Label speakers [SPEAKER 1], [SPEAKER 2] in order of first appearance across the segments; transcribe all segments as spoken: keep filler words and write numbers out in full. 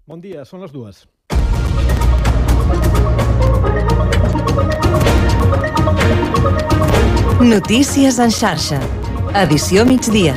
[SPEAKER 1] Bon dia, són les dues.
[SPEAKER 2] Notícies en xarxa. Edició migdia.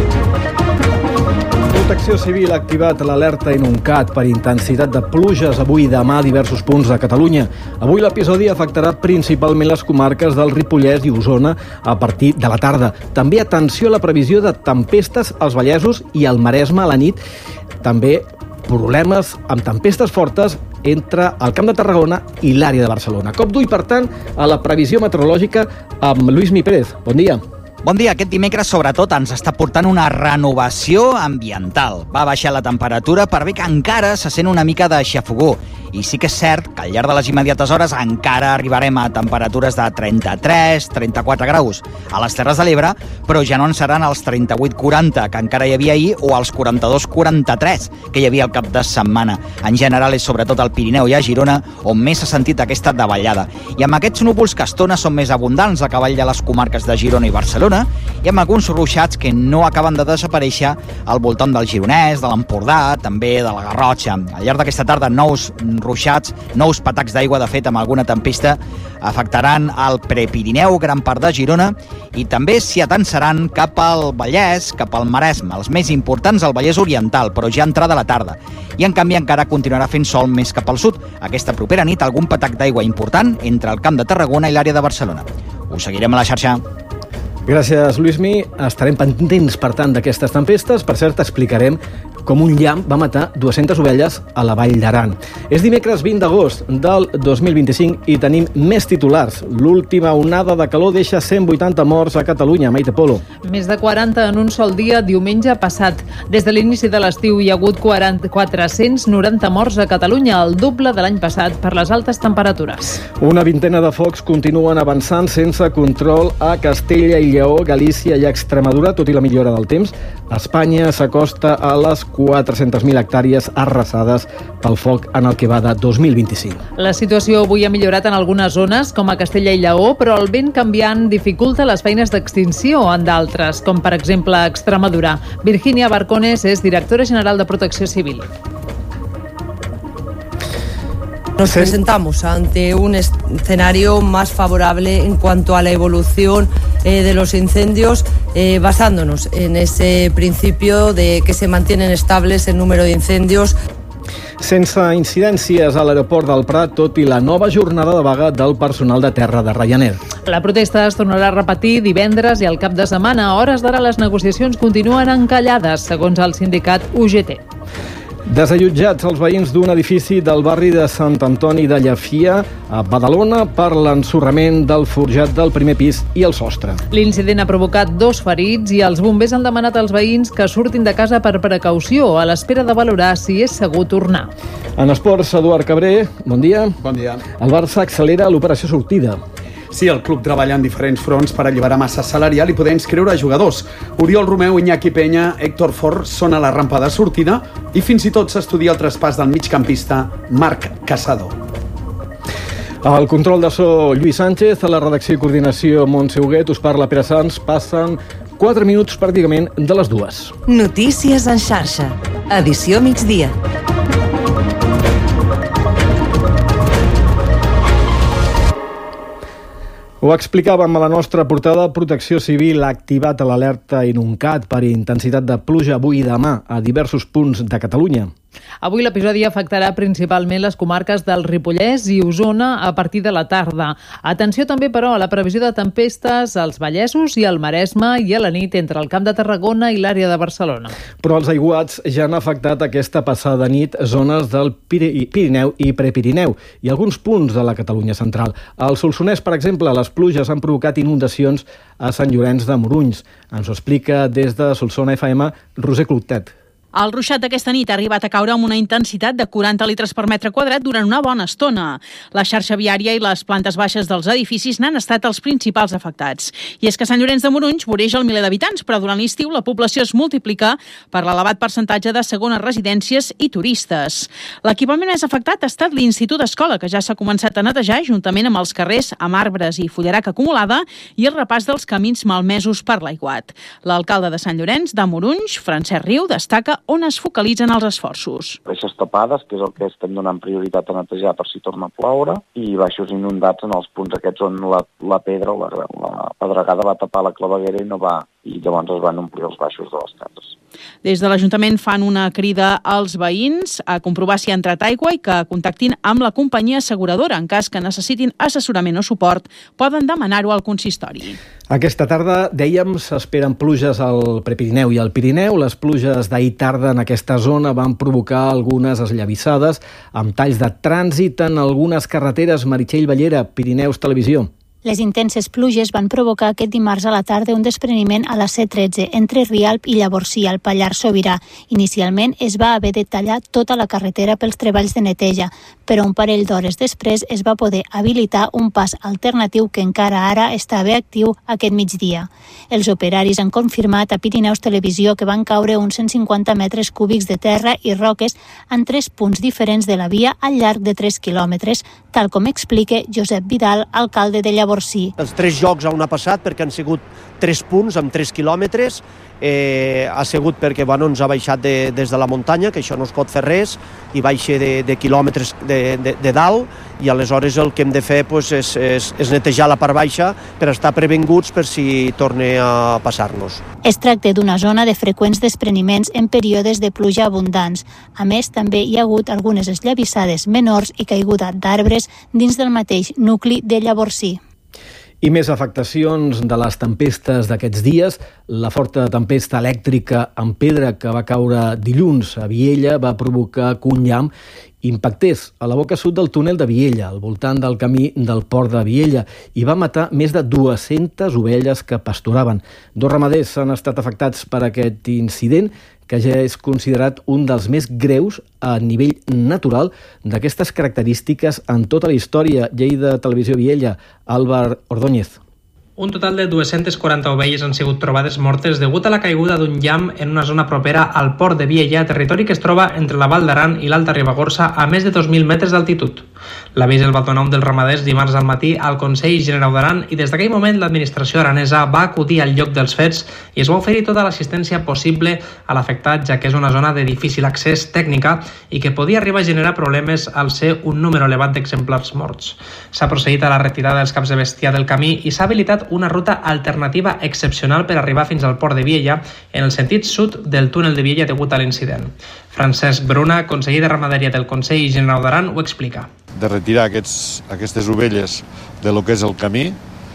[SPEAKER 1] Protecció Civil ha activat l'alerta inuncat per intensitat de pluges avui i demà a diversos punts de Catalunya. Avui l'episodi afectarà principalment les comarques del Ripollès i Osona a partir de la tarda. També atenció a la previsió de tempestes als Vallesos i al Maresme a la nit. També problemes amb tempestes fortes entre el Camp de Tarragona i l'àrea de Barcelona. Cop d'ull, per tant, a la previsió meteorològica amb Luismi Pérez. Bon dia.
[SPEAKER 3] Bon dia. Aquest dimecres, sobretot, ens està portant una renovació ambiental. Va baixar la temperatura per bé que encara se sent una mica de xafogó. I sí que és cert que al llarg de les immediates hores encara arribarem a temperatures de trenta-tres a trenta-quatre graus a les Terres de l'Ebre, però ja no en seran els trenta-vuit a quaranta que encara hi havia ahir o els quaranta-dos a quaranta-tres que hi havia al cap de setmana. En general és sobretot al Pirineu i a Girona on més s'ha sentit aquesta davallada. I amb aquests núvols que a estona són més abundants a cavall de les comarques de Girona i Barcelona i amb alguns ruixats que no acaben de desaparèixer al voltant del Gironès, de l'Empordà, també de la Garrotxa. Al llarg d'aquesta tarda, nous ruixats, nous patacs d'aigua, de fet, amb alguna tempesta, afectaran el Prepirineu, gran part de Girona, i també s'hi atansaran cap al Vallès, cap al Maresme, els més importants al Vallès Oriental, però ja entrada la tarda. I, en canvi, encara continuarà fent sol més cap al sud. Aquesta propera nit, algun patac d'aigua important entre el Camp de Tarragona i l'àrea de Barcelona. Us seguirem a la xarxa.
[SPEAKER 1] Gràcies, Luismi. Estarem pendents, per tant, d'aquestes tempestes. Per cert, explicarem com un llamp va matar dues-centes ovelles a la Vall d'Aran. És dimecres vint d'agost del dos mil vint-i-cinc i tenim més titulars. L'última onada de calor deixa cent vuitanta morts a Catalunya. Maite Polo.
[SPEAKER 4] Més de quaranta en un sol dia diumenge passat. Des de l'inici de l'estiu hi ha hagut quatre-cents noranta morts a Catalunya, el doble de l'any passat per les altes temperatures.
[SPEAKER 1] Una vintena de focs continuen avançant sense control a Castella i Lleó, Galícia i Extremadura, tot i la millora del temps. Espanya s'acosta a les quatre-centes mil hectàrees arrasades pel foc en el que va de dos mil vint-i-cinc.
[SPEAKER 4] La situació avui ha millorat en algunes zones, com a Castella i Lleó, però el vent canviant dificulta les feines d'extinció en d'altres, com per exemple a Extremadura. Virginia Barcones és directora general de Protecció Civil.
[SPEAKER 5] Nos presentamos ante un escenario más favorable en cuanto a la evolución eh, de los incendios, eh, basándonos en ese principio de que se mantienen estables el número de incendios.
[SPEAKER 1] Sense incidències a l'aeroport del Prat, tot i la nova jornada de vaga del personal de terra de Ryanair.
[SPEAKER 4] La protesta es tornarà a repetir divendres i al cap de setmana. A hores d'ara les negociacions continuen encallades, segons el sindicat U G T.
[SPEAKER 1] Desallotjats els veïns d'un edifici del barri de Sant Antoni de Llafia a Badalona per l'ensorrament del forjat del primer pis i el sostre.
[SPEAKER 4] L'incident ha provocat dos ferits i els bombers han demanat als veïns que surtin de casa per precaució a l'espera de valorar si és segur tornar.
[SPEAKER 1] En esports, Eduard Cabré, bon dia.
[SPEAKER 6] Bon dia.
[SPEAKER 1] El Barça accelera l'operació sortida.
[SPEAKER 6] Sí, el club treballa en diferents fronts per alliberar massa salarial i poder inscriure jugadors. Oriol Romeu, Iñaki Peña, Héctor Fort són a la rampa de sortida i fins i tot s'estudia el traspàs del migcampista Marc Casado.
[SPEAKER 1] Al control de so, Lluís Sánchez, a la redacció i coordinació, Montse Huguet, us parla Pere Sans. Passen quatre minuts pràcticament de les dues.
[SPEAKER 2] Notícies en xarxa. Edició migdia.
[SPEAKER 1] Ho explicàvem a la nostra portada. Protecció Civil ha activat l'alerta inuncat per intensitat de pluja avui i demà a diversos punts de Catalunya.
[SPEAKER 4] Avui l'episodi afectarà principalment les comarques del Ripollès i Osona a partir de la tarda. Atenció també, però, a la previsió de tempestes als Vallesos i al Maresme i a la nit entre el Camp de Tarragona i l'àrea de Barcelona.
[SPEAKER 1] Però els aiguats ja han afectat aquesta passada nit zones del Pirineu i Prepirineu i alguns punts de la Catalunya central. Al Solsonès, per exemple, les pluges han provocat inundacions a Sant Llorenç de Morunys. Ens ho explica des de Solsona F M Roser Clotet.
[SPEAKER 7] El ruixat d'aquesta nit ha arribat a caure amb una intensitat de quaranta litres per metre quadrat durant una bona estona. La xarxa viària i les plantes baixes dels edificis n'han estat els principals afectats. I és que Sant Llorenç de Morunys voreja el miler d'habitants, però durant l'estiu la població es multiplica per l'elevat percentatge de segones residències i turistes. L'equipament més afectat ha estat l'Institut Escola, que ja s'ha començat a netejar juntament amb els carrers amb arbres i fullaraca acumulada i el repàs dels camins malmesos per l'aiguat. L'alcalde de Sant Llorenç de Morunys, Francesc Riu, destaca on es focalitzen els esforços.
[SPEAKER 8] Reixes tapades, que és el que estem donant prioritat a netejar per si torna a ploure, i baixos inundats en els punts aquests on la, la pedra o la, la pedregada va tapar la claveguera i no va, i llavors es van omplir els baixos de les cases.
[SPEAKER 7] Des de l'Ajuntament fan una crida als veïns a comprovar si ha entrat aigua i que contactin amb la companyia asseguradora. En cas que necessitin assessorament o suport, poden demanar-ho al consistori.
[SPEAKER 1] Aquesta tarda, dèiem, s'esperen pluges al Prepirineu i al Pirineu. Les pluges d'ahir tarda en aquesta zona van provocar algunes esllavissades amb talls de trànsit en algunes carreteres. Meritxell Ballera, Pirineus Televisió.
[SPEAKER 9] Les intenses pluges van provocar aquest dimarts a la tarda un despreniment a la C tretze entre Rialp i Llavorsí, al Pallars Sobirà. Inicialment es va haver de tallar tota la carretera pels treballs de neteja, però un parell d'hores després es va poder habilitar un pas alternatiu que encara ara estava actiu aquest migdia. Els operaris han confirmat a Pirineus Televisió que van caure uns cent cinquanta metres cúbics de terra i roques en tres punts diferents de la via al llarg de tres quilòmetres, tal com explica Josep Vidal, alcalde de Llavorsí.
[SPEAKER 10] Els tres llocs on ha passat, perquè han sigut tres punts amb tres quilòmetres, eh, ha sigut perquè bueno, ens ha baixat de, des de la muntanya, que això no es pot fer res, i baixa de, de quilòmetres de, de, de dalt, i aleshores el que hem de fer pues, és, és, és netejar la part baixa per estar previnguts per si torna a passar-nos.
[SPEAKER 9] Es tracta d'una zona de freqüents despreniments en períodes de pluja abundants. A més, també hi ha hagut algunes esllavissades menors i caiguda d'arbres dins del mateix nucli de Llavorsí.
[SPEAKER 1] I més afectacions de les tempestes d'aquests dies. La forta tempesta elèctrica en pedra que va caure dilluns a Viella va provocar que un llamp impactés a la boca sud del túnel de Viella, al voltant del camí del port de Viella, i va matar més de dues-centes ovelles que pasturaven. Dos ramaders han estat afectats per aquest incident, que ja és considerat un dels més greus a nivell natural d'aquestes característiques en tota la història. Lleida Televisió Viella, Álvar Ordóñez.
[SPEAKER 11] Un total de dues-centes quaranta ovelles han sigut trobades mortes degut a la caiguda d'un llamp en una zona propera al port de Viella, territori que es troba entre la Val d'Aran i l'Alta Ribagorça a més de dos mil metres d'altitud. L'avís el va donar un dels ramaders dimarts al matí al Consell Generau d'Aran i des d'aquell moment l'administració aranesa va acudir al lloc dels fets i es va oferir tota l'assistència possible a l'afectat, ja que és una zona de difícil accés tècnica i que podia arribar a generar problemes al ser un número elevat d'exemplars morts. S'ha procedit a la retirada dels caps de bestiar del camí i s'ha habilitat una ruta alternativa excepcional per arribar fins al port de Viella en el sentit sud del túnel de Viella degut a l'incident. Francesc Bruna, conseller de Ramaderia del Consell Generau d'Aran, ho explica.
[SPEAKER 12] De retirar aquests, aquestes ovelles de lo que és el camí,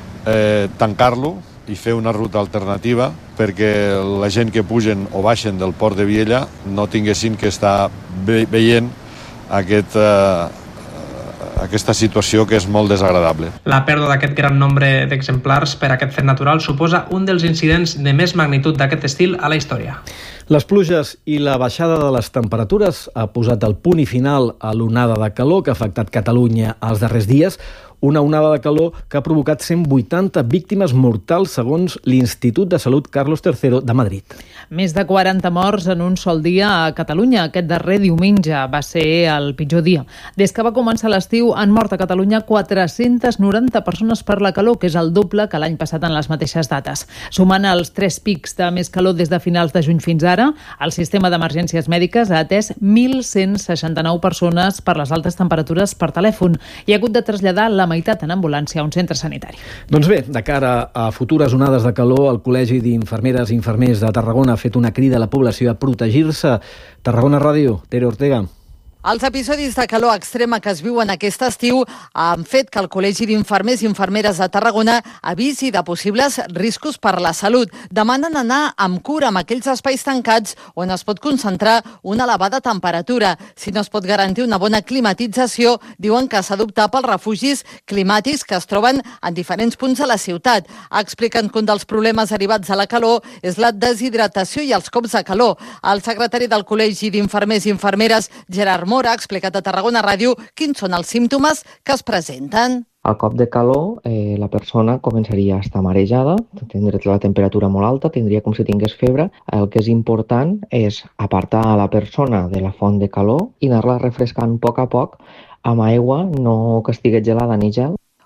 [SPEAKER 12] eh, tancar-lo i fer una ruta alternativa perquè la gent que pugen o baixen del port de Viella no tinguessin que estar ve veient aquest... Eh, aquesta situació que és molt desagradable.
[SPEAKER 11] La pèrdua d'aquest gran nombre d'exemplars per aquest fet natural suposa un dels incidents de més magnitud d'aquest estil a la història.
[SPEAKER 1] Les pluges i la baixada de les temperatures ha posat el punt i final a l'onada de calor que ha afectat Catalunya els darrers dies, una onada de calor que ha provocat cent vuitanta víctimes mortals segons l'Institut de Salut Carlos tercero de Madrid.
[SPEAKER 4] Més de quaranta morts en un sol dia a Catalunya. Aquest darrer diumenge va ser el pitjor dia. Des que va començar l'estiu han mort a Catalunya quatre-centes noranta persones per la calor, que és el doble que l'any passat en les mateixes dates. Sumant els tres pics de més calor des de finals de juny fins ara, el sistema d'emergències mèdiques ha atès mil cent seixanta-nou persones per les altes temperatures per telèfon i ha hagut de traslladar la meitat en ambulància a un centre sanitari.
[SPEAKER 1] Doncs bé, de cara a futures onades de calor, el Col·legi d'Infermeres i Infermers de Tarragona ha fet una crida a la població a protegir-se. Tarragona Ràdio, Tere Ortega.
[SPEAKER 13] Els episodis de calor extrema que es viuen aquest estiu han fet que el Col·legi d'Infermers i Infermeres de Tarragona avisi de possibles riscos per la salut. Demanen anar amb cura amb aquells espais tancats on es pot concentrar una elevada temperatura. Si no es pot garantir una bona climatització, diuen que s'ha d'optar pels refugis climàtics que es troben en diferents punts de la ciutat. Expliquen que un dels problemes derivats de la calor és la deshidratació i els cops de calor. El secretari del Col·legi d'Infermers i Infermeres, Gerard Mora, ha explicat a Tarragona Ràdio quins són els símptomes que es presenten.
[SPEAKER 14] Al cop de calor, eh, la persona començaria a estar marejada, tindria la temperatura molt alta, tindria com si tingués febre. El que és important és apartar a la persona de la font de calor i anar-la refrescant a poc a poc amb aigua, no que estigui gelada ni gel.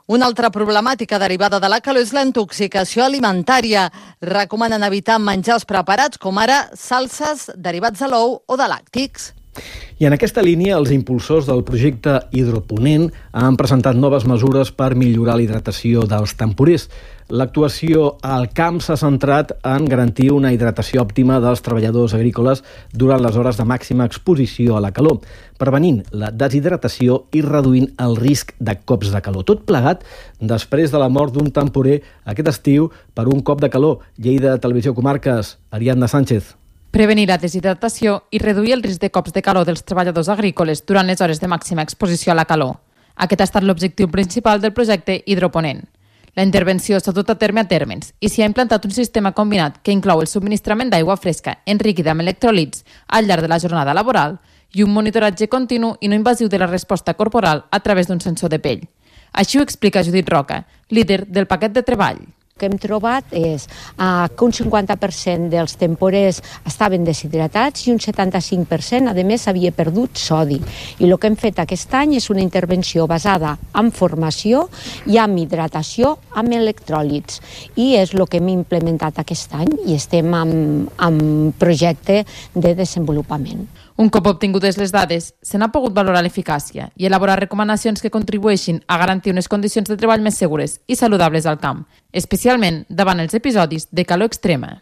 [SPEAKER 13] Una altra problemàtica derivada de la calor és la intoxicació alimentària. Recomanen evitar menjars preparats com ara salses derivats de l'ou o de làctics.
[SPEAKER 1] I en aquesta línia, els impulsors del projecte Hidroponent han presentat noves mesures per millorar la hidratació dels temporers. L'actuació al camp s'ha centrat en garantir una hidratació òptima dels treballadors agrícoles durant les hores de màxima exposició a la calor, prevenint la deshidratació i reduint el risc de cops de calor. Tot plegat després de la mort d'un temporer aquest estiu per un cop de calor. Lleida Televisió Comarques, Ariadna Sánchez.
[SPEAKER 15] Prevenir la deshidratació i reduir el risc de cops de calor dels treballadors agrícoles durant les hores de màxima exposició a la calor. Aquest ha estat l'objectiu principal del projecte Hidroponent. La intervenció s'ha dut a terme a Térmens i s'hi ha implantat un sistema combinat que inclou el subministrament d'aigua fresca enriquida amb electròlits al llarg de la jornada laboral i un monitoratge continu i no invasiu de la resposta corporal a través d'un sensor de pell. Així ho explica Judit Roca, líder del paquet de treball.
[SPEAKER 16] El que hem trobat és uh, que un cinquanta per cent dels temporers estaven deshidratats i un setanta-cinc per cent, a més, havia perdut sodi. I el que hem fet aquest any és una intervenció basada en formació i en hidratació amb electròlits. I és el que hem implementat aquest any i estem en, en projecte de desenvolupament.
[SPEAKER 15] Un cop obtingudes les dades, se n'ha pogut valorar l'eficàcia i elaborar recomanacions que contribueixin a garantir unes condicions de treball més segures i saludables al camp, especialment davant els episodis de calor extrema.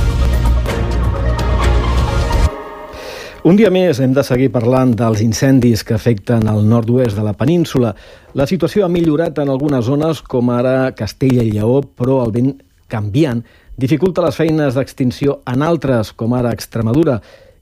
[SPEAKER 1] Un dia més hem de seguir parlant dels incendis que afecten el nord-oest de la península. La situació ha millorat en algunes zones, com ara Castella i Lleó, però el vent canviant dificulta les feines d'extinció en altres, com ara Extremadura.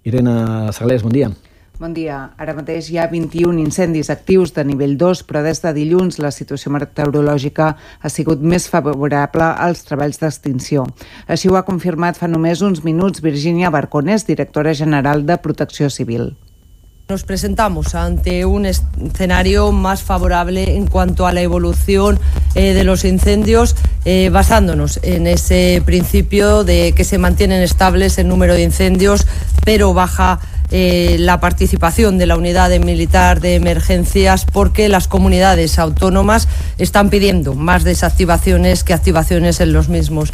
[SPEAKER 1] Irene Saglés, bon dia.
[SPEAKER 17] Bon dia. Ara mateix hi ha vint-i-un incendis actius de nivell dos, però des de dilluns la situació meteorològica ha sigut més favorable als treballs d'extinció. Així ho ha confirmat fa només uns minuts Virginia Barcones, directora general de Protecció Civil.
[SPEAKER 5] Nos presentamos ante un escenario más favorable en cuanto a la evolución eh, de los incendios, eh, basándonos en ese principio de que se mantienen estables el número de incendios, pero baja eh, la participación de la unidad militar de emergencias, porque las comunidades autónomas están pidiendo más desactivaciones que activaciones en los mismos.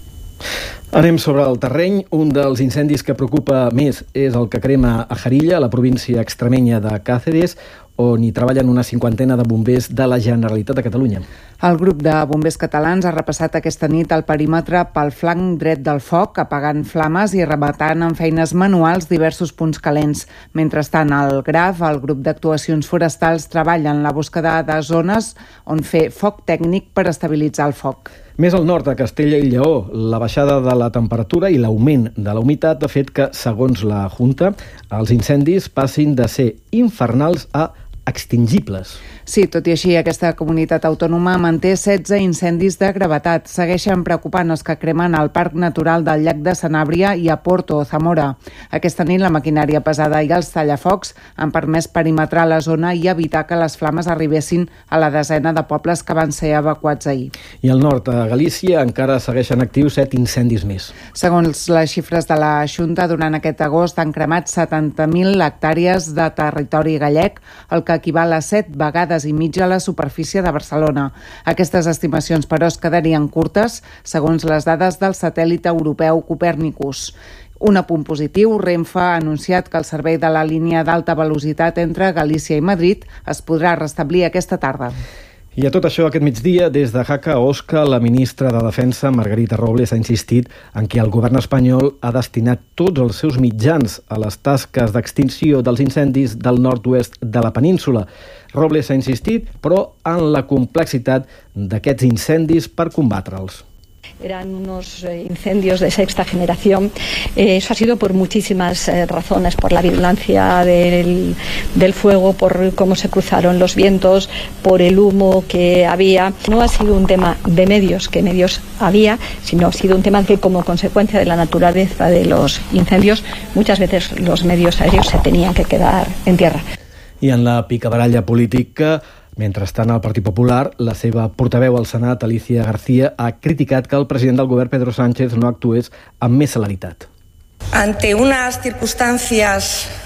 [SPEAKER 1] Anem sobre el terreny. Un dels incendis que preocupa més és el que crema a Jarilla, a la província extremenya de Càceres, on hi treballen una cinquantena de bombers de la Generalitat de Catalunya.
[SPEAKER 17] El grup de bombers catalans ha repassat aquesta nit el perímetre pel flanc dret del foc, apagant flames i rematant amb feines manuals diversos punts calents. Mentrestant, al Graf, el grup d'actuacions forestals treballa en la búsqueda de zones on fer foc tècnic per estabilitzar el foc.
[SPEAKER 1] Més al nord, a Castella i Lleó, la baixada de la temperatura i l'augment de la humitat ha fet que, segons la Junta, els incendis passin de ser infernals a extingibles.
[SPEAKER 17] Sí, tot i així, aquesta comunitat autònoma manté setze incendis de gravetat. Segueixen preocupant els que cremen al Parc Natural del Llac de Sanàbria i a Porto, Zamora. Aquesta nit la maquinària pesada i els tallafocs han permès perimetrar la zona i evitar que les flames arribessin a la desena de pobles que van ser evacuats ahir.
[SPEAKER 1] I al nord, a Galícia, encara segueixen actius set incendis més.
[SPEAKER 17] Segons les xifres de la Junta, durant aquest agost han cremat setanta mil hectàrees de territori gallec, el que equival a set vegades i mitja a la superfície de Barcelona. Aquestes estimacions, però, es quedarien curtes, segons les dades del satèl·lit europeu Copernicus. Un apunt positiu, Renfe ha anunciat que el servei de la línia d'alta velocitat entre Galícia i Madrid es podrà restablir aquesta tarda.
[SPEAKER 1] I a tot això, aquest migdia, des de Jaca a Osca, la ministra de Defensa, Margarita Robles, ha insistit en que el govern espanyol ha destinat tots els seus mitjans a les tasques d'extinció dels incendis del nord-oest de la península. Robles ha insistit, però, en la complexitat d'aquests incendis per combatre'ls.
[SPEAKER 18] Eran unos eh, incendios de sexta generación. Eh, eso ha sido por muchísimas eh, razones, por la virulencia del, del fuego, por cómo se cruzaron los vientos, por el humo que había. No ha sido un tema de medios, que medios había, sino ha sido un tema que, como consecuencia de la naturaleza de los incendios, muchas veces los medios aéreos se tenían que quedar en tierra.
[SPEAKER 1] I en la picabaralla política, mentrestant, el Partit Popular, la seva portaveu al Senat, Alicia García, ha criticat que el president del govern, Pedro Sánchez, no actués amb més celeritat.
[SPEAKER 19] Ante unas circunstancias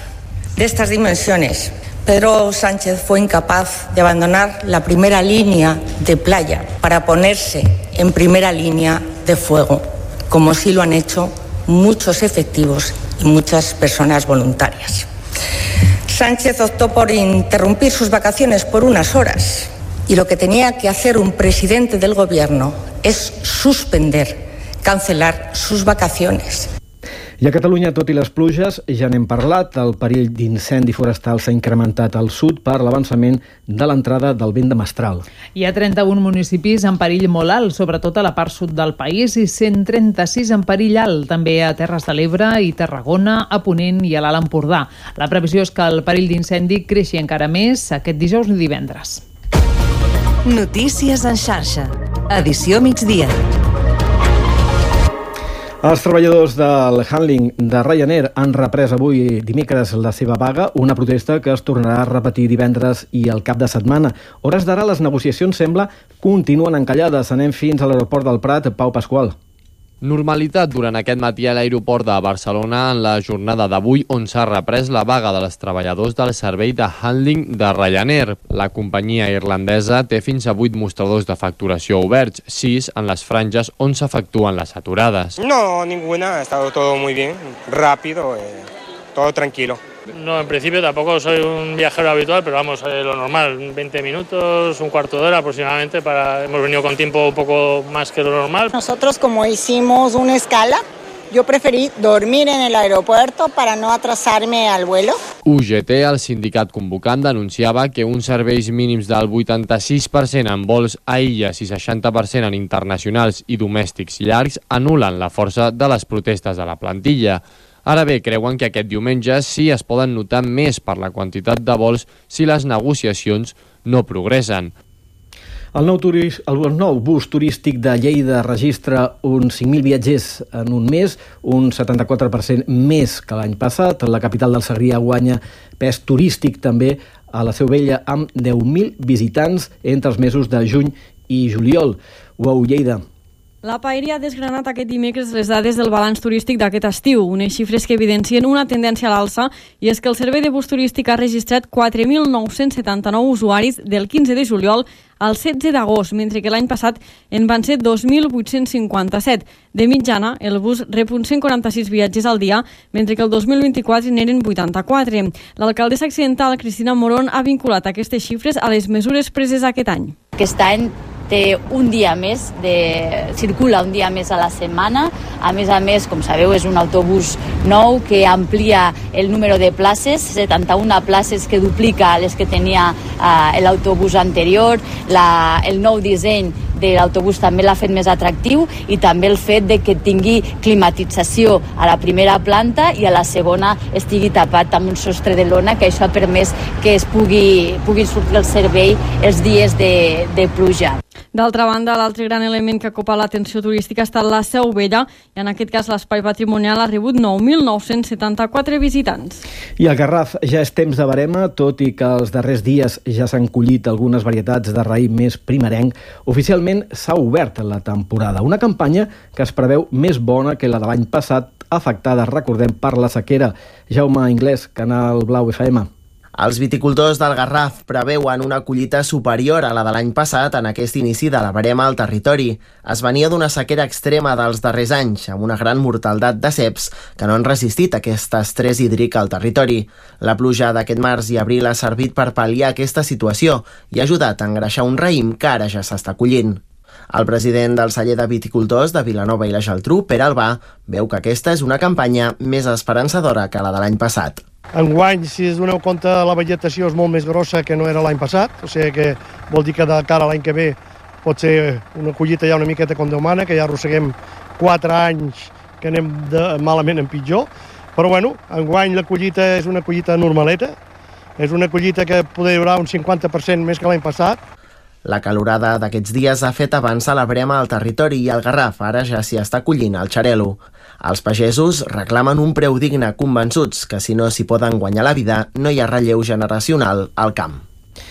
[SPEAKER 19] de estas dimensiones, Pedro Sánchez fue incapaz de abandonar la primera línea de playa para ponerse en primera línea de fuego, como sí lo han hecho muchos efectivos y muchas personas voluntarias. Sánchez optó por interrumpir sus vacaciones por unas horas y lo que tenía que hacer un presidente del gobierno es suspender, cancelar sus vacaciones.
[SPEAKER 1] I a Catalunya, tot i les pluges, ja n'hem parlat, el perill d'incendi forestal s'ha incrementat al sud per l'avançament de l'entrada del vent de mestral.
[SPEAKER 4] Hi ha trenta-un municipis en perill molt alt, sobretot a la part sud del país, i cent trenta-sis en perill alt, també a Terres de l'Ebre i Tarragona, a Ponent i a l'Alt Empordà. La previsió és que el perill d'incendi creixi encara més aquest dijous i divendres.
[SPEAKER 2] Notícies en xarxa. Edició migdia.
[SPEAKER 1] Els treballadors del handling de Ryanair han reprès avui dimecres la seva vaga, una protesta que es tornarà a repetir divendres i al cap de setmana. Hores d'ara les negociacions, sembla, continuen encallades. Anem fins a l'aeroport del Prat. Pau Pasqual.
[SPEAKER 20] Normalitat durant aquest matí a l'aeroport de Barcelona en la jornada d'avui, on s'ha reprès la vaga de les treballadors del servei de handling de Ryanair. La companyia irlandesa té fins a vuit mostradors de facturació oberts, sis en les franges on s'efectuen les aturades.
[SPEAKER 21] No, ninguna. Ha estado todo muy bien, rápido, eh, todo tranquilo.
[SPEAKER 22] No, en principio tampoco soy un viajero habitual, pero vamos, eh, lo normal, veinte minutos, un cuarto de hora aproximadamente. Para... Hemos venido con tiempo un poco más que lo normal.
[SPEAKER 23] Nosotros, como hicimos una escala, yo preferí dormir en el aeropuerto para no atrasarme al vuelo.
[SPEAKER 20] U G T, el sindicat convocant, denunciava que uns serveis mínims del vuitanta-sis per cent en vols a illes i seixanta per cent en internacionals i domèstics llargs anul·len la força de les protestes de la plantilla. Ara bé, creuen que aquest diumenge sí es poden notar més per la quantitat de vols si les negociacions no progressen.
[SPEAKER 1] El nou, turis, el nou bus turístic de Lleida registra uns cinc mil viatgers en un mes, un setanta-quatre per cent més que l'any passat. La capital del Segrià guanya pes turístic també a la Seu Vella amb deu mil visitants entre els mesos de juny i juliol. Uau, Lleida.
[SPEAKER 24] La Paeria ha desgranat aquest dimecres les dades del balanç turístic d'aquest estiu, unes xifres que evidencien una tendència a l'alça, i és que el servei de bus turístic ha registrat quatre mil nou-cents setanta-nou usuaris del quinze de juliol al setze d'agost, mentre que l'any passat en van ser dos mil vuit-cents cinquanta-set. De mitjana, el bus rep uns cent quaranta-sis viatgers al dia, mentre que el dos mil vint-i-quatre n'eren vuitanta-quatre. L'alcaldessa accidental, Cristina Morón, ha vinculat aquestes xifres a les mesures preses aquest any.
[SPEAKER 25] Aquest any té un dia més, de, circula un dia més a la setmana. A més a més, com sabeu, és un autobús nou que amplia el número de places, setanta-una places que duplica les que tenia eh, l'autobús anterior. La, el nou disseny de l'autobús també l'ha fet més atractiu, i també el fet de que tingui climatització a la primera planta i a la segona estigui tapat amb un sostre de lona, que això ha permès que es pugui, pugui sortir el servei els dies de, de pluja.
[SPEAKER 24] D'altra banda, l'altre gran element que ha copat l'atenció turística ha estat la Seu Vella, i en aquest cas l'espai patrimonial ha rebut nou mil nou-cents setanta-quatre visitants.
[SPEAKER 1] I al Garraf ja és temps de verema, tot i que els darrers dies ja s'han collit algunes varietats de raïm més primerenc. Oficialment s'ha obert la temporada, una campanya que es preveu més bona que la de l'any passat, afectada, recordem, per la sequera. Jaume Inglés, Canal Blau F M.
[SPEAKER 26] Els viticultors del Garraf preveuen una collita superior a la de l'any passat en aquest inici de la verema al territori. Es venia d'una sequera extrema dels darrers anys, amb una gran mortaldat de ceps que no han resistit aquest estrès hídric al territori. La pluja d'aquest març i abril ha servit per pal·liar aquesta situació i ha ajudat a engreixar un raïm que ara ja s'està collint. El president del celler de viticultors de Vilanova i la Geltrú, Pere Albà, veu que aquesta és una campanya més esperançadora que la de l'any passat.
[SPEAKER 27] Enguany, si es doneu compte, la vegetació és molt més grossa que no era l'any passat, o sigui que vol dir que de cara a l'any que ve pot ser una collita ja una miqueta com Déu mana, que ja arrosseguem quatre anys que anem de malament en pitjor, però bueno, enguany la collita és una collita normaleta, és una collita que poder durar un cinquanta per cent més que l'any passat.
[SPEAKER 26] La calorada d'aquests dies ha fet avançar la brema al territori i al Garraf ara ja s'hi està collint el xarel·lo. Els pagesos reclamen un preu digne, convençuts que si no s'hi poden guanyar la vida no hi ha relleu generacional al camp.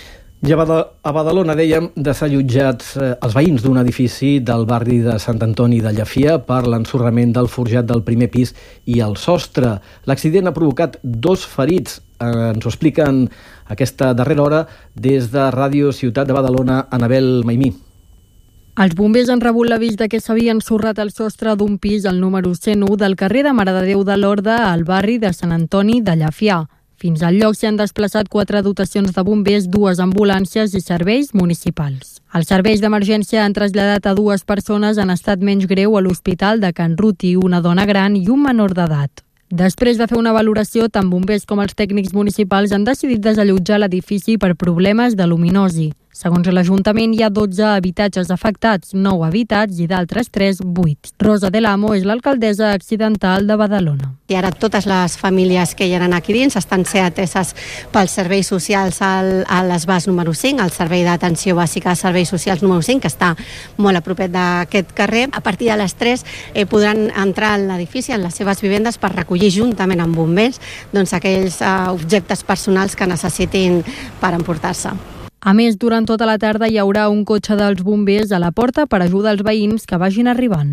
[SPEAKER 1] I a Badalona, dèiem, desallotjats eh, els veïns d'un edifici del barri de Sant Antoni de Llafia per l'ensorrament del forjat del primer pis i el sostre. L'accident ha provocat dos ferits Ens ho expliquen aquesta darrera hora des de Ràdio Ciutat de Badalona, Anabel Maimí.
[SPEAKER 24] Els bombers han rebut l'avís de que s'havia ensorrat el sostre d'un pis al número cent u del carrer de Mare de Déu de Lorda al barri de Sant Antoni de Llafià. Fins al lloc s'hi han desplaçat quatre dotacions de bombers, dues ambulàncies i serveis municipals. Els serveis d'emergència han traslladat a dues persones en estat menys greu a l'hospital de Can Ruti, una dona gran i un menor d'edat. Després de fer una valoració, tant bombers com els tècnics municipals han decidit desallotjar l'edifici per problemes de luminosi. Segons l'Ajuntament, hi ha dotze habitatges afectats, nou habitats i d'altres tres buits. Rosa del Amo és l'alcaldessa accidental de Badalona.
[SPEAKER 3] I ara totes les famílies que hi eren aquí dins estan sent ateses pels serveis socials al, a l'Esbàs número cinc, el servei d'atenció bàsica de serveis socials número cinc, que està molt a propet d'aquest carrer. A partir de les tres eh, podran entrar a l'edifici, en les seves vivendes, per recollir juntament amb bombers doncs, aquells eh, objectes personals que necessitin per emportar-se.
[SPEAKER 24] A més, durant tota la tarda hi haurà un cotxe dels bombers a la porta per ajudar els veïns que vagin arribant.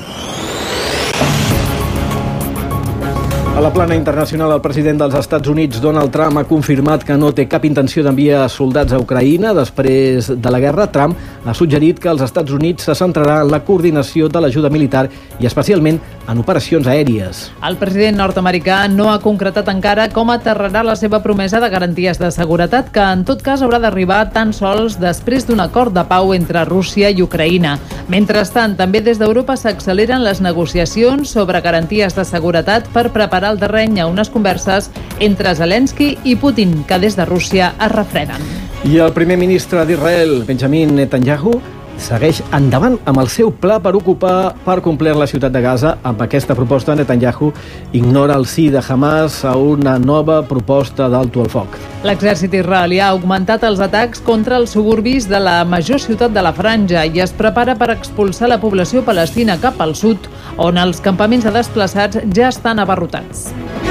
[SPEAKER 1] A la plana internacional, el president dels Estats Units, Donald Trump, ha confirmat que no té cap intenció d'enviar soldats a Ucraïna. Després de la guerra, Trump ha suggerit que els Estats Units se centrarà en la coordinació de l'ajuda militar i especialment en operacions aèries.
[SPEAKER 4] El president nord-americà no ha concretat encara com aterrarà la seva promesa de garanties de seguretat, que en tot cas haurà d'arribar tan sols després d'un acord de pau entre Rússia i Ucraïna. Mentrestant, també des d'Europa s'acceleren les negociacions sobre garanties de seguretat per preparar el terreny a unes converses entre Zelensky i Putin, que des de Rússia es refreden.
[SPEAKER 1] I el primer ministre d'Israel, Benjamin Netanyahu, segueix endavant amb el seu pla per ocupar per complet la ciutat de Gaza. Amb aquesta proposta, Netanyahu ignora el sí de Hamas a una nova proposta d'alto al foc.
[SPEAKER 4] L'exèrcit israelià ha augmentat els atacs contra els suburbis de la major ciutat de la Franja i es prepara per expulsar la població palestina cap al sud, on els campaments de desplaçats ja estan abarrotats.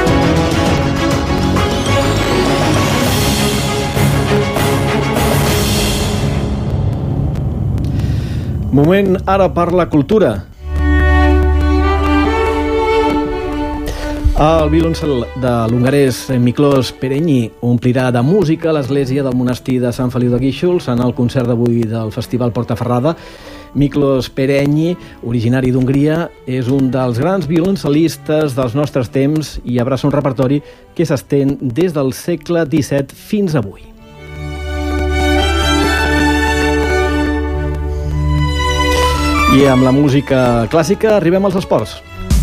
[SPEAKER 1] Moment ara per la cultura. El violoncel de l'hongarès Miklós Perenyi omplirà de música l'església del monestir de Sant Feliu de Guíxols en el concert d'avui del Festival Portaferrada. Miklós Perenyi, originari d'Hongria, és un dels grans violoncelistes dels nostres temps i abraça un repertori que s'estén des del segle disset fins avui. I amb la música clàssica arribem als esports.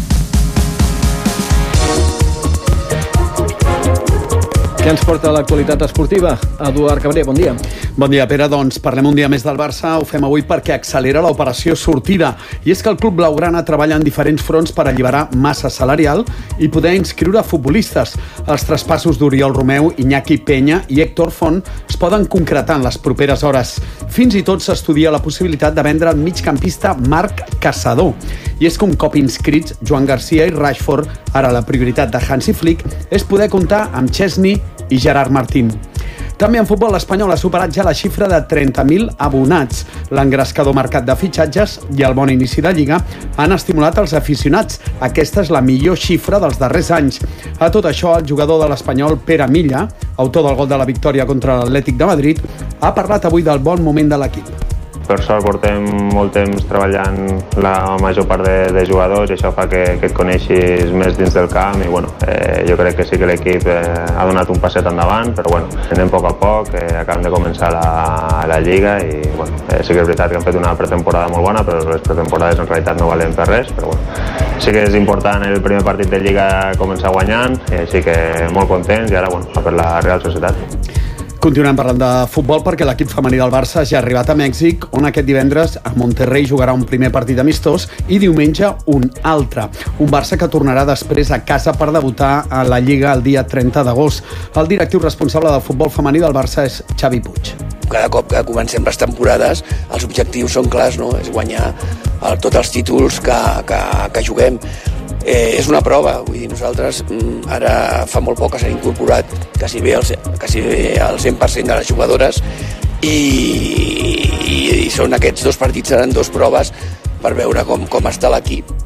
[SPEAKER 1] Què ens porta l'actualitat esportiva? Eduard Cabré, bon dia.
[SPEAKER 6] Bon dia, Pere. Doncs parlem un dia més del Barça. Ho fem avui perquè accelera l'operació sortida. I és que el club blaugrana treballa en diferents fronts per alliberar massa salarial i poder inscriure futbolistes. Els traspassos d'Oriol Romeu, Iñaki Peña i Héctor Font es poden concretar en les properes hores. Fins i tot s'estudia la possibilitat de vendre el migcampista Marc Caçador. I és que un cop inscrits Joan Garcia i Rashford, ara la prioritat de Hansi Flick és poder comptar amb Chesney i Gerard Martín. També en futbol, l'Espanyol ha superat ja la xifra de trenta mil abonats. L'engrescador mercat de fitxatges i el bon inici de Lliga han estimulat els aficionats. Aquesta és la millor xifra dels darrers anys. A tot això, el jugador de l'Espanyol, Pere Milla, autor del gol de la victòria contra l'Atlètic de Madrid, ha parlat avui del bon moment de l'equip.
[SPEAKER 7] Per sort portem molt temps treballant la major part de, de jugadors i això fa que, que et coneixis més dins del camp i bueno, eh, jo crec que sí que l'equip eh, ha donat un passet endavant, però bueno, anem a poc a poc, eh, acabem de començar la, la Lliga i bueno, eh, sí que és veritat que hem fet una pretemporada molt bona, però les pretemporades en realitat no valen per res, però bueno, sí que és important el primer partit de Lliga començar guanyant, i així que molt contents i ara bueno, a per la Real Societat.
[SPEAKER 6] Continuem parlant de futbol perquè l'equip femení del Barça ja ha arribat a Mèxic, on aquest divendres a Monterrey jugarà un primer partit amistós i diumenge un altre. Un Barça que tornarà després a casa per debutar a la Lliga el dia trenta d'agost. El directiu responsable del futbol femení del Barça és Xavi Puig.
[SPEAKER 8] Cada cop que comencem les temporades els objectius són clars, no? És guanyar el, tots els títols que, que, que juguem. Eh, és una prova, vull dir, nosaltres mm, ara fa molt poc que s'han incorporat quasi bé el, quasi bé el cent per cent de les jugadores i, i, i són aquests dos partits, seran dos proves per veure com, com està l'equip.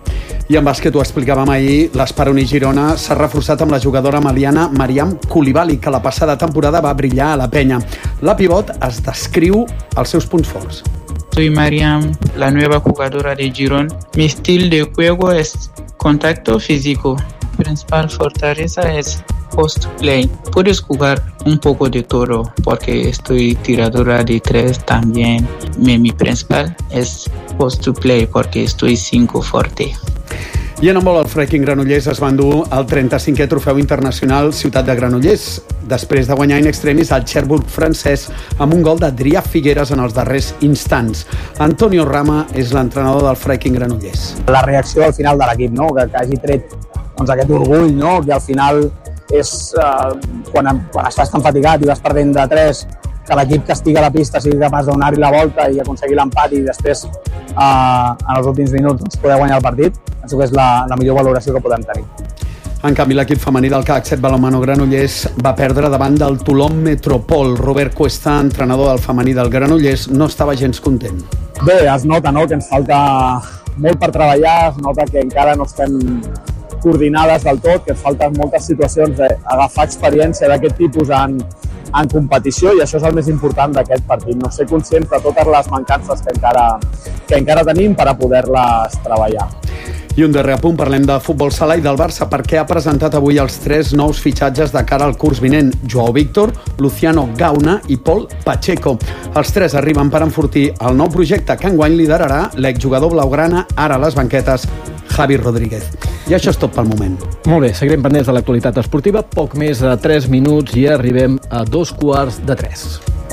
[SPEAKER 6] I en bàsquet, ho explicàvem ahir, l'Esperoni Girona s'ha reforçat amb la jugadora maliana Mariam Koulibaly, que la passada temporada va brillar a la penya. La pivot es descriu els seus punts forts.
[SPEAKER 9] Soy Mariam, la nueva jugadora de Girón. Mi estilo de juego es contacto físico. Mi principal fortaleza es post-play. Puedes jugar un poco de todo porque estoy tiradora de tres también. Mi, mi principal es post-play porque estoy cinco fuerte.
[SPEAKER 6] I en handbol, el Freaking Granollers es va endur el trenta-cinquè trofeu internacional Ciutat de Granollers, després de guanyar in extremis al Cherbourg francès amb un gol d'Adrià Figueres en els darrers instants. Antonio Rama és l'entrenador del Freaking Granollers.
[SPEAKER 10] La reacció al final de l'equip, no? que, que hagi tret doncs, aquest orgull, no? que al final és eh, quan, quan estàs tan fatigat i vas perdent de tres, que l'equip que estigui a la pista sigui capaç de donar-hi la volta i aconseguir l'empat i després eh, en els últims minuts doncs, poder guanyar el partit. Penso que és la, la millor valoració que podem tenir.
[SPEAKER 6] En canvi, l'equip femení del C A C set Balonmano Granollers va perdre davant del Toulon Metropol. Robert Cuesta, entrenador del femení del Granollers, no estava gens content.
[SPEAKER 10] Bé, es nota no, que ens falta molt per treballar, es nota que encara no estem coordinades del tot, que ens falten moltes situacions d'agafar experiència d'aquest tipus en, en competició, i això és el més important d'aquest partit, no ser conscients de totes les mancances que encara, que encara tenim per a poder-les treballar.
[SPEAKER 6] I un darrer apunt, parlem de futbol sala i del Barça, perquè ha presentat avui els tres nous fitxatges de cara al curs vinent: Joao Víctor, Luciano Gauna i Pol Pacheco. Els tres arriben per enfortir el nou projecte que enguany liderarà l'exjugador blaugrana, ara a les banquetes, Javi Rodríguez. I això és tot pel moment.
[SPEAKER 1] Molt bé, seguirem pendents de l'actualitat esportiva. Poc més de tres minuts i arribem a dos quarts de tres.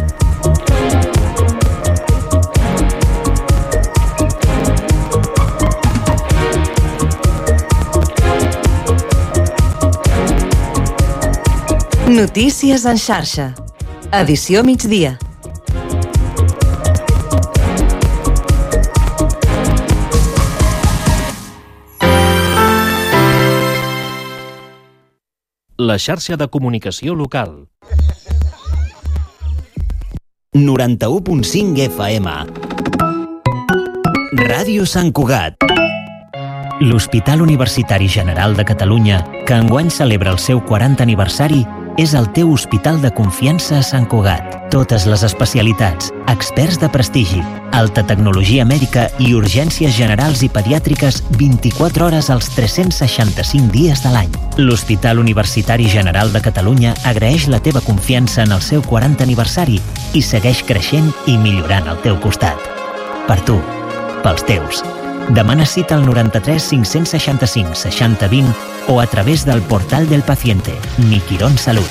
[SPEAKER 2] Notícies en xarxa. Edició migdia.
[SPEAKER 11] La xarxa de comunicació local.
[SPEAKER 12] noranta-u punt cinc F M. Ràdio Sant Cugat. L'Hospital Universitari General de Catalunya, que enguany celebra el seu quaranta aniversari, és el teu hospital de confiança a Sant Cugat. Totes les especialitats, experts de prestigi, alta tecnologia mèdica i urgències generals i pediàtriques vint-i-quatre hores als tres-cents seixanta-cinc dies de l'any. L'Hospital Universitari General de Catalunya agraeix la teva confiança en el seu quaranta aniversari i segueix creixent i millorant al teu costat. Per tu, pels teus. Demana cita al noranta-tres cinc-cents seixanta-cinc seixanta vint o a través del portal del paciente. Mi Quirón Salut.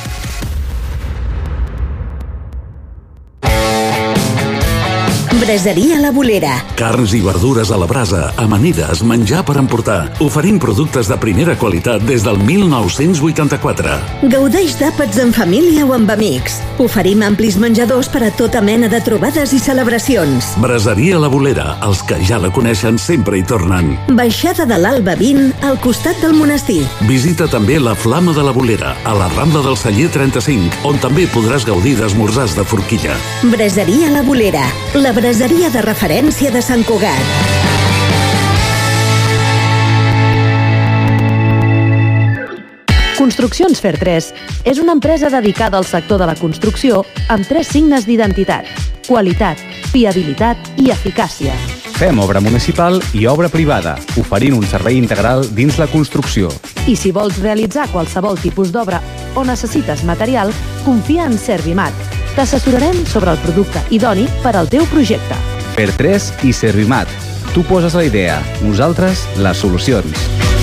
[SPEAKER 13] Braseria La Bolera.
[SPEAKER 14] Carns i verdures a la brasa, amanides, menjar per emportar. Oferim productes de primera qualitat des del mil nou-cents vuitanta-quatre.
[SPEAKER 13] Gaudeix d'àpats en família o amb amics. Oferim amplis menjadors per a tota mena de trobades i celebracions.
[SPEAKER 14] Braseria La Bolera. Els que ja la coneixen sempre hi tornen.
[SPEAKER 13] Baixada de l'Alba vint, al costat del monestir.
[SPEAKER 14] Visita també la Flama de la Bolera, a la Rambla del Celler trenta-cinc, on també podràs gaudir d'esmorzars de forquilla.
[SPEAKER 13] Braseria La Bolera. La braseria de referència de Sant Cugat.
[SPEAKER 16] Construccions Fer tres és una empresa dedicada al sector de la construcció amb tres signes d'identitat: qualitat, fiabilitat i eficàcia.
[SPEAKER 28] Fem obra municipal i obra privada, oferint un servei integral dins la construcció.
[SPEAKER 16] I si vols realitzar qualsevol tipus d'obra o necessites material, confia en Servimat. T'assessorarem sobre el producte idoni per al teu projecte.
[SPEAKER 28] Fer tres i Servimat. Tu poses la idea, nosaltres les solucions.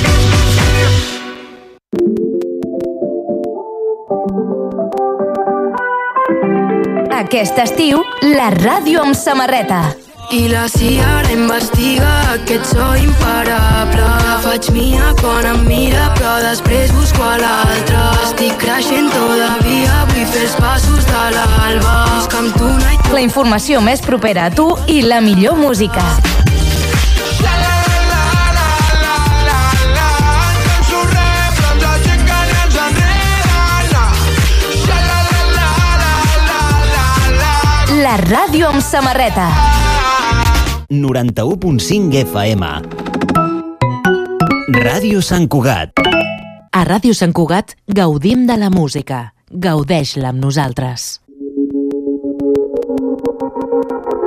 [SPEAKER 29] Aquest estiu, la ràdio amb samarreta.
[SPEAKER 30] I la C I A investiga que ets so imparable. La faig mia quan em mira, però després busco a l'altre. Estic creixent todavía, vull fer els passos de l'alba. Busca'm tu night.
[SPEAKER 29] La informació més propera a tu i la millor música. La ràdio amb samarreta.
[SPEAKER 12] noranta-u punt cinc F M. Ràdio Sant Cugat.
[SPEAKER 16] A Ràdio Sant Cugat gaudim de la música. Gaudeix-la amb nosaltres.